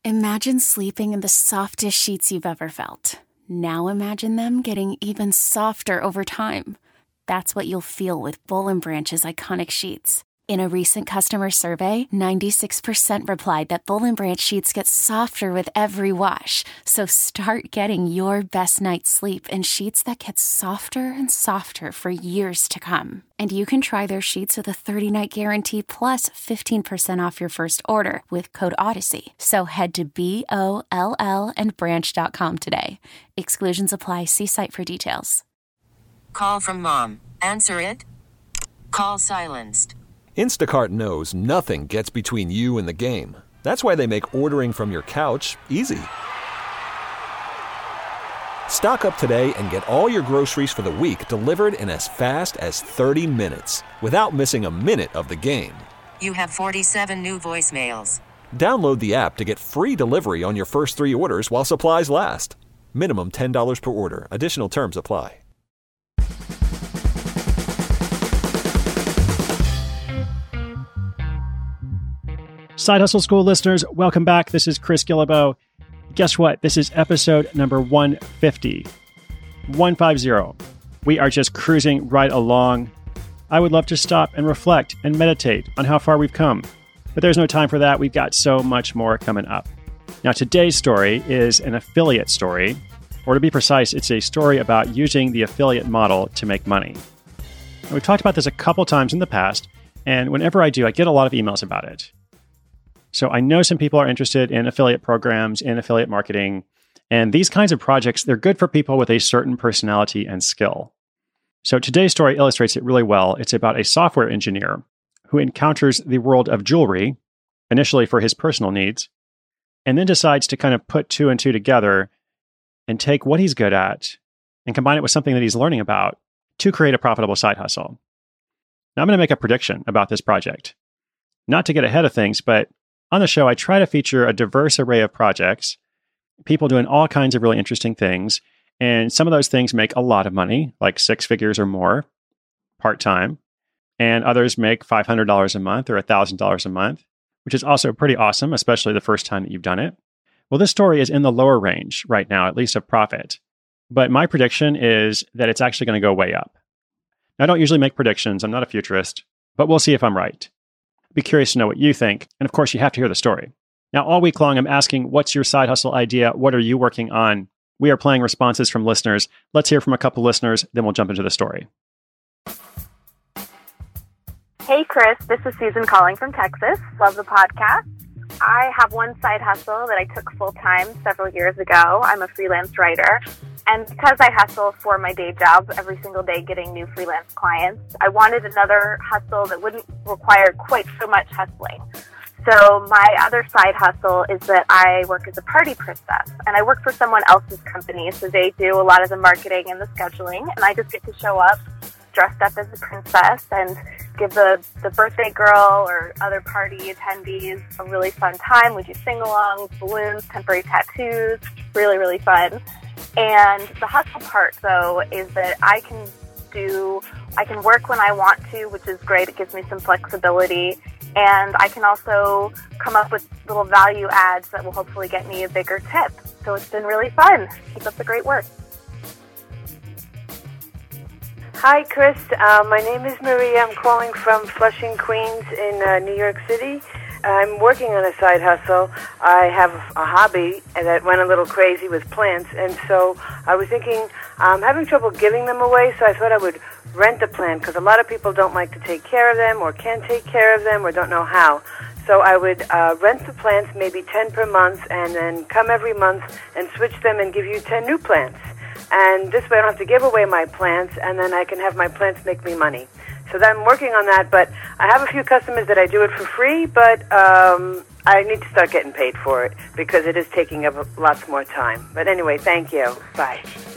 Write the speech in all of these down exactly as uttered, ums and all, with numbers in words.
Imagine sleeping in the softest sheets you've ever felt. Now imagine them getting even softer over time. That's what you'll feel with Boll and Branch's iconic sheets. In a recent customer survey, ninety-six percent replied that Boll and Branch sheets get softer with every wash. So start getting your best night's sleep in sheets that get softer and softer for years to come. And you can try their sheets with a thirty-night guarantee plus fifteen percent off your first order with code Odyssey. So head to B O L L and branch dot com today. Exclusions apply. See site for details. Call from mom. Answer it. Call silenced. Instacart knows nothing gets between you and the game. That's why they make ordering from your couch easy. Stock up today and get all your groceries for the week delivered in as fast as thirty minutes without missing a minute of the game. You have forty-seven new voicemails. Download the app to get free delivery on your first three orders while supplies last. Minimum ten dollars per order. Additional terms apply. Side Hustle School listeners, welcome back. This is Chris Guillebeau. Guess what? This is episode number one fifty. one fifty. We are just cruising right along. I would love to stop and reflect and meditate on how far we've come. But there's no time for that. We've got so much more coming up. Now, today's story is an affiliate story. Or to be precise, it's a story about using the affiliate model to make money. Now, we've talked about this a couple times in the past, and whenever I do, I get a lot of emails about it. So I know some people are interested in affiliate programs, in affiliate marketing, and these kinds of projects, they're good for people with a certain personality and skill. So today's story illustrates it really well. It's about a software engineer who encounters the world of jewelry, initially for his personal needs, and then decides to kind of put two and two together and take what he's good at and combine it with something that he's learning about to create a profitable side hustle. Now I'm going to make a prediction about this project. Not to get ahead of things, but on the show, I try to feature a diverse array of projects, people doing all kinds of really interesting things. And some of those things make a lot of money, like six figures or more, part-time. And others make five hundred dollars a month or one thousand dollars a month, which is also pretty awesome, especially the first time that you've done it. Well, this story is in the lower range right now, at least of profit. But my prediction is that it's actually going to go way up. Now, I don't usually make predictions. I'm not a futurist, but we'll see if I'm right. Be curious to know what you think. And of course, you have to hear the story. Now, all week long, I'm asking, what's your side hustle idea? What are you working on? We are playing responses from listeners. Let's hear from a couple listeners, then we'll jump into the story. Hey, Chris. This is Susan calling from Texas. Love the podcast. I have one side hustle that I took full-time several years ago. I'm a freelance writer. And because I hustle for my day job every single day getting new freelance clients, I wanted another hustle that wouldn't require quite so much hustling. So my other side hustle is that I work as a party princess, and I work for someone else's company. So they do a lot of the marketing and the scheduling, and I just get to show up dressed up as a princess and give the, the birthday girl or other party attendees a really fun time. We do sing-alongs, balloons, temporary tattoos, really, really fun. And the hustle part, though, is that I can do, I can work when I want to, which is great. It gives me some flexibility. And I can also come up with little value adds that will hopefully get me a bigger tip. So it's been really fun. Keep up the great work. Hi, Chris. Uh, my name is Maria. I'm calling from Flushing, Queens in uh, New York City. I'm working on a side hustle. I have a hobby that went a little crazy with plants, and so I was thinking I'm having trouble giving them away, so I thought I would rent a plant, because a lot of people don't like to take care of them or can't take care of them or don't know how. So I would uh, rent the plants, maybe ten per month, and then come every month and switch them and give you ten new plants. And this way I don't have to give away my plants, and then I can have my plants make me money. So I'm working on that, but I have a few customers that I do it for free, but um, I need to start getting paid for it because it is taking up lots more time. But anyway, thank you. Bye.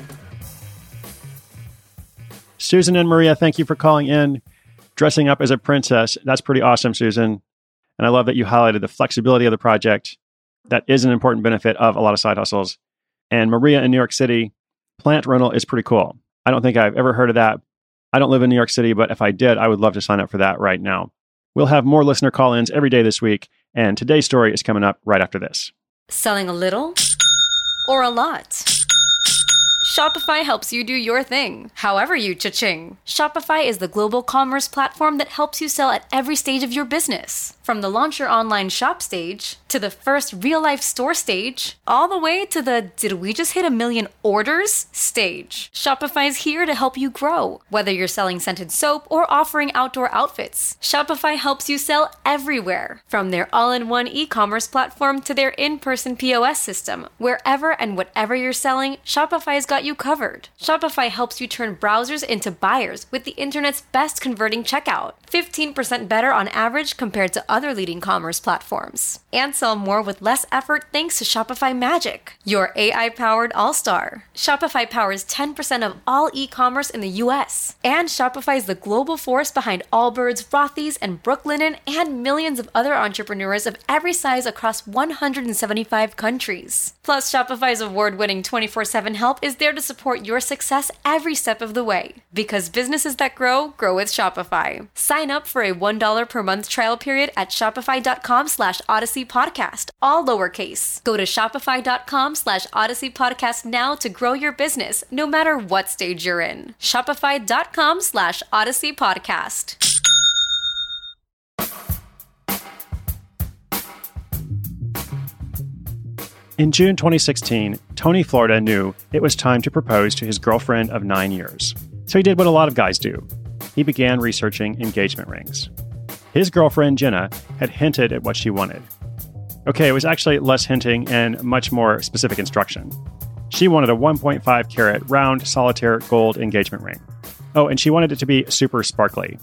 Susan and Maria, thank you for calling in. Dressing up as a princess, that's pretty awesome, Susan. And I love that you highlighted the flexibility of the project. That is an important benefit of a lot of side hustles. And Maria in New York City, plant rental is pretty cool. I don't think I've ever heard of that. I don't live in New York City, but if I did, I would love to sign up for that right now. We'll have more listener call-ins every day this week, and today's story is coming up right after this. Selling a little or a lot? Shopify helps you do your thing, however you cha-ching. Shopify is the global commerce platform that helps you sell at every stage of your business. From the launch your online shop stage, to the first real-life store stage, all the way to the did we just hit a million orders stage. Shopify's here to help you grow. Whether you're selling scented soap or offering outdoor outfits, Shopify helps you sell everywhere. From their all-in-one e-commerce platform to their in-person P O S system, wherever and whatever you're selling, Shopify's got you covered. Shopify helps you turn browsers into buyers with the internet's best converting checkout, fifteen percent better on average compared to other leading commerce platforms. And sell more with less effort thanks to Shopify Magic, your A I-powered all-star. Shopify powers ten percent of all e-commerce in the U S. And Shopify is the global force behind Allbirds, Rothy's, and Brooklinen, and millions of other entrepreneurs of every size across one hundred seventy-five countries. Plus, Shopify's award-winning twenty-four seven help is there to support your success every step of the way. Because businesses that grow, grow with Shopify. Sign up for a one dollar per month trial period at shopify.com slash Odyssey Podcast, all lowercase. Go to shopify.com slash Odyssey Podcast now to grow your business, no matter what stage you're in. Shopify.com slash Odyssey Podcast. In June twenty sixteen, Tony Florida knew it was time to propose to his girlfriend of nine years. So he did what a lot of guys do. He began researching engagement rings. His girlfriend, Jenna, had hinted at what she wanted. Okay, it was actually less hinting and much more specific instruction. She wanted a one point five carat round solitaire gold engagement ring. Oh, and she wanted it to be super sparkly.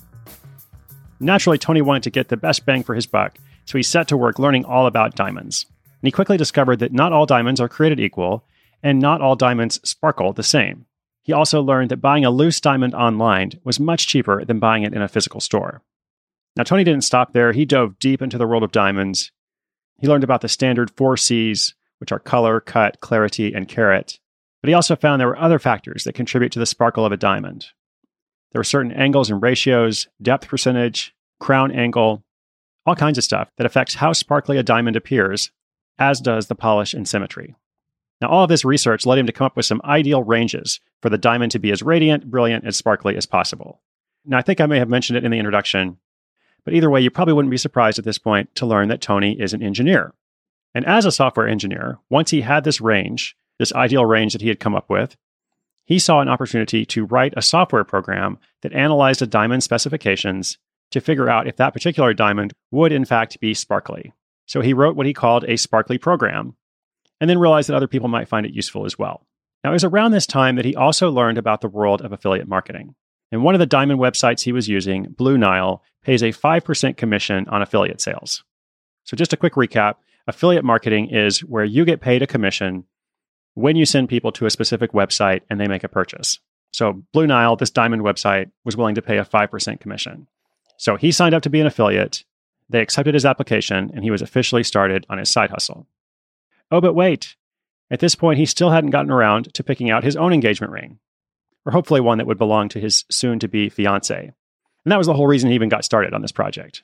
Naturally, Tony wanted to get the best bang for his buck, so he set to work learning all about diamonds. And he quickly discovered that not all diamonds are created equal, and not all diamonds sparkle the same. He also learned that buying a loose diamond online was much cheaper than buying it in a physical store. Now, Tony didn't stop there. He dove deep into the world of diamonds. He learned about the standard four C's, which are color, cut, clarity, and carat. But he also found there were other factors that contribute to the sparkle of a diamond. There were certain angles and ratios, depth percentage, crown angle, all kinds of stuff that affects how sparkly a diamond appears, as does the polish and symmetry. Now, all of this research led him to come up with some ideal ranges for the diamond to be as radiant, brilliant, and sparkly as possible. Now, I think I may have mentioned it in the introduction, but either way, you probably wouldn't be surprised at this point to learn that Tony is an engineer. And as a software engineer, once he had this range, this ideal range that he had come up with, he saw an opportunity to write a software program that analyzed a diamond's specifications to figure out if that particular diamond would in fact be sparkly. So he wrote what he called a sparkly program, and then realized that other people might find it useful as well. Now, it was around this time that he also learned about the world of affiliate marketing. And one of the diamond websites he was using, Blue Nile, pays a five percent commission on affiliate sales. So just a quick recap, affiliate marketing is where you get paid a commission when you send people to a specific website and they make a purchase. So Blue Nile, this diamond website, was willing to pay a five percent commission. So he signed up to be an affiliate. They accepted his application, and he was officially started on his side hustle. Oh, but wait. At this point, he still hadn't gotten around to picking out his own engagement ring, or hopefully one that would belong to his soon-to-be fiancée. And that was the whole reason he even got started on this project.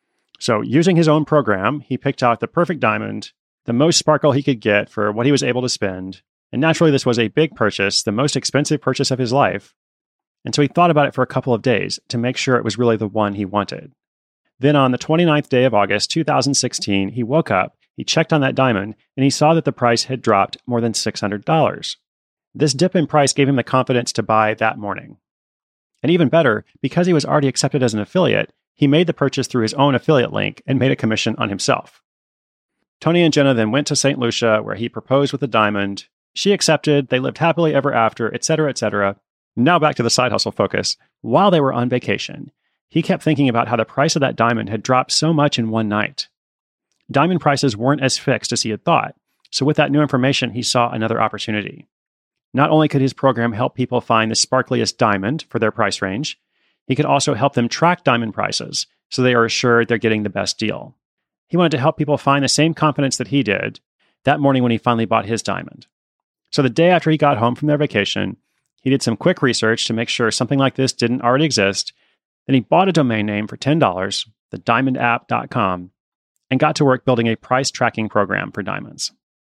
So using his own program, he picked out the perfect diamond, the most sparkle he could get for what he was able to spend. And naturally, this was a big purchase, the most expensive purchase of his life. And so he thought about it for a couple of days to make sure it was really the one he wanted. Then on the twenty-ninth day of August, two thousand sixteen, he woke up, he checked on that diamond, and he saw that the price had dropped more than six hundred dollars. This dip in price gave him the confidence to buy that morning. And even better, because he was already accepted as an affiliate, he made the purchase through his own affiliate link and made a commission on himself. Tony and Jenna then went to Saint Lucia, where he proposed with the diamond. She accepted, they lived happily ever after, et cetera, et cetera. Now back to the side hustle focus. While they were on vacation, he kept thinking about how the price of that diamond had dropped so much in one night. Diamond prices weren't as fixed as he had thought, so with that new information, he saw another opportunity. Not only could his program help people find the sparkliest diamond for their price range, he could also help them track diamond prices so they are assured they're getting the best deal. He wanted to help people find the same confidence that he did that morning when he finally bought his diamond. So the day after he got home from their vacation, he did some quick research to make sure something like this didn't already exist. Then he bought a domain name for ten dollars, the diamond app dot com, and got to work building a price tracking program for diamonds.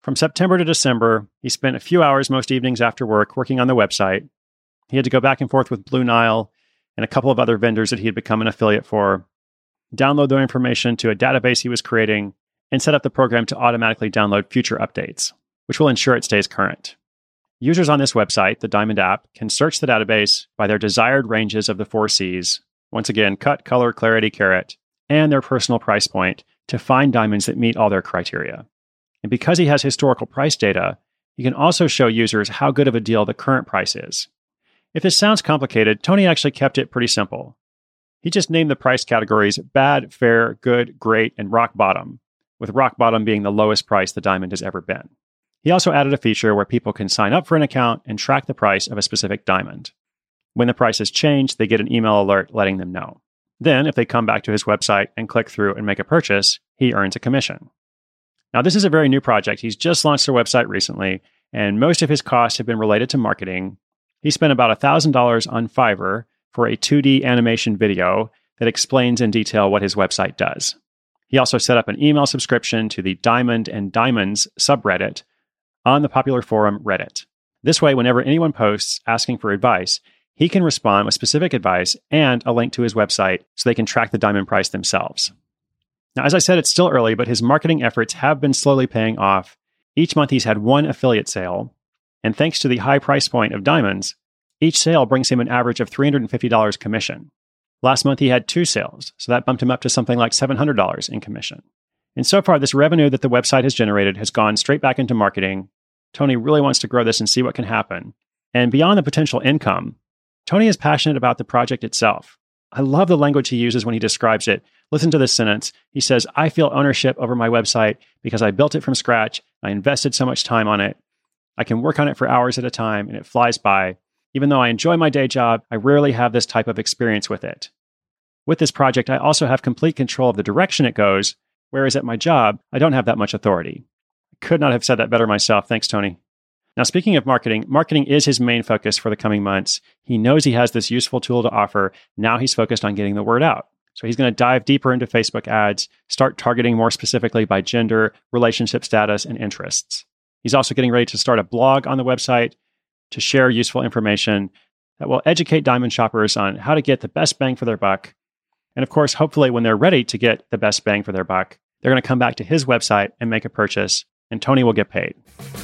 From September to December, he spent a few hours most evenings after work working on the website. He had to go back and forth with Blue Nile and a couple of other vendors that he had become an affiliate for, download their information to a database he was creating, and set up the program to automatically download future updates, which will ensure it stays current. Users on this website, the Diamond app, can search the database by their desired ranges of the four C's, once again, cut, color, clarity, carat, and their personal price point to find diamonds that meet all their criteria. And because he has historical price data, he can also show users how good of a deal the current price is. If this sounds complicated, Tony actually kept it pretty simple. He just named the price categories bad, fair, good, great, and rock bottom, with rock bottom being the lowest price the diamond has ever been. He also added a feature where people can sign up for an account and track the price of a specific diamond. When the price has changed, they get an email alert letting them know. Then, if they come back to his website and click through and make a purchase, he earns a commission. Now, this is a very new project. He's just launched their website recently, and most of his costs have been related to marketing. He spent about one thousand dollars on Fiverr for a two D animation video that explains in detail what his website does. He also set up an email subscription to the Diamond and Diamonds subreddit on the popular forum Reddit. This way, whenever anyone posts asking for advice, he can respond with specific advice and a link to his website so they can track the diamond price themselves. Now, as I said, it's still early, but his marketing efforts have been slowly paying off. Each month he's had one affiliate sale, and thanks to the high price point of diamonds, each sale brings him an average of three hundred fifty dollars commission. Last month he had two sales, so that bumped him up to something like seven hundred dollars in commission. And so far, this revenue that the website has generated has gone straight back into marketing. Tony really wants to grow this and see what can happen. And beyond the potential income, Tony is passionate about the project itself. I love the language he uses when he describes it. Listen to this sentence. He says, "I feel ownership over my website because I built it from scratch. I invested so much time on it. I can work on it for hours at a time and it flies by. Even though I enjoy my day job, I rarely have this type of experience with it. With this project, I also have complete control of the direction it goes, whereas at my job, I don't have that much authority." I could not have said that better myself. Thanks, Tony. Now, speaking of marketing, marketing is his main focus for the coming months. He knows he has this useful tool to offer. Now he's focused on getting the word out. So he's going to dive deeper into Facebook ads, start targeting more specifically by gender, relationship status, and interests. He's also getting ready to start a blog on the website to share useful information that will educate diamond shoppers on how to get the best bang for their buck. And of course, hopefully when they're ready to get the best bang for their buck, they're going to come back to his website and make a purchase, and Tony will get paid.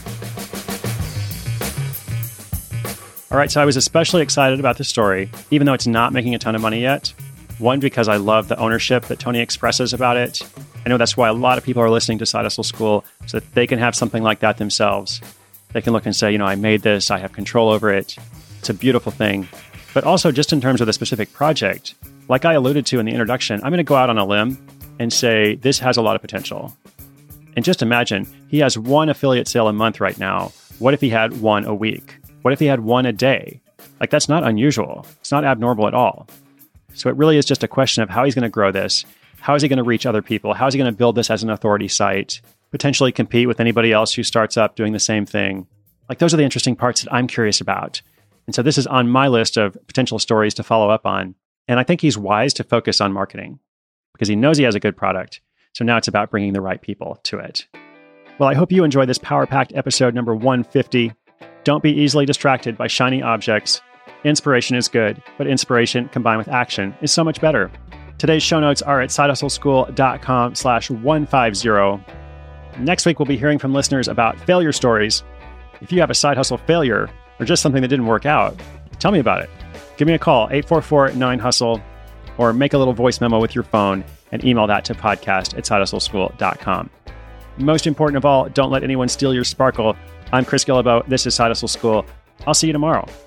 All right, so I was especially excited about this story, even though it's not making a ton of money yet. One, because I love the ownership that Tony expresses about it. I know that's why a lot of people are listening to Side Hustle School, so that they can have something like that themselves. They can look and say, you know, I made this, I have control over it. It's a beautiful thing. But also just in terms of the specific project, like I alluded to in the introduction, I'm going to go out on a limb and say this has a lot of potential. And just imagine, he has one affiliate sale a month right now. What if he had one a week? What if he had one a day? Like, that's not unusual. It's not abnormal at all. So it really is just a question of how he's going to grow this. How is he going to reach other people? How is he going to build this as an authority site? Potentially compete with anybody else who starts up doing the same thing? Like, those are the interesting parts that I'm curious about. And so this is on my list of potential stories to follow up on. And I think he's wise to focus on marketing because he knows he has a good product. So now it's about bringing the right people to it. Well, I hope you enjoyed this power-packed episode number one fifty. Don't be easily distracted by shiny objects. Inspiration is good, but inspiration combined with action is so much better. Today's show notes are at sidehustleschool.com slash 150. Next week, we'll be hearing from listeners about failure stories. If you have a side hustle failure or just something that didn't work out, tell me about it. Give me a call, eight four four, nine, hustle, or make a little voice memo with your phone and email that to podcast at sidehustleschool dot com. Most important of all, don't let anyone steal your sparkle. I'm Chris Guillebeau. This is Side Hustle School. I'll see you tomorrow.